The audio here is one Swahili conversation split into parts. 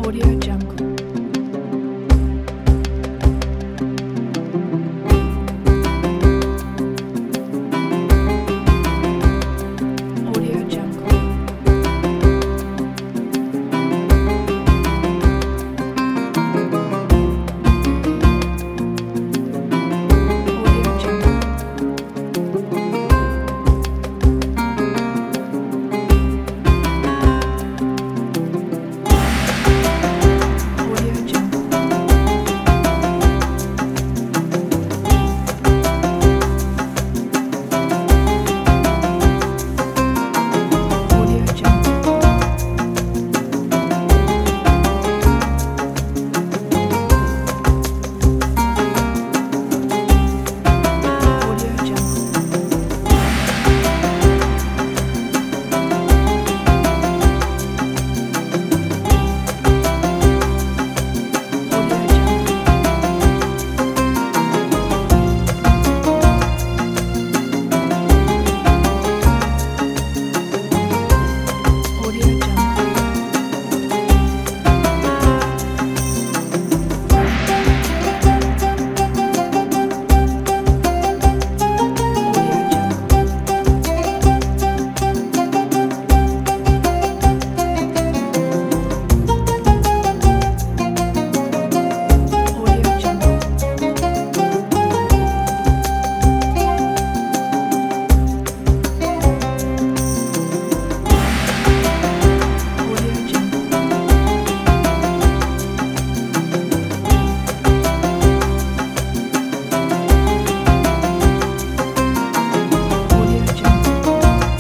Audio Jungle. Audio Jungle. Audio Jungle. Audio Jungle. Audio Jungle. Audio Jungle. Audio Jungle. Audio Jungle. Audio Jungle. Audio Jungle. Audio Jungle. Audio Jungle.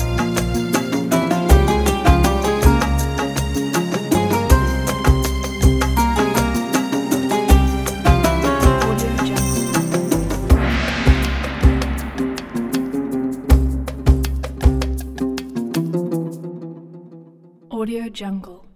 Audio Jungle. Audio Jungle.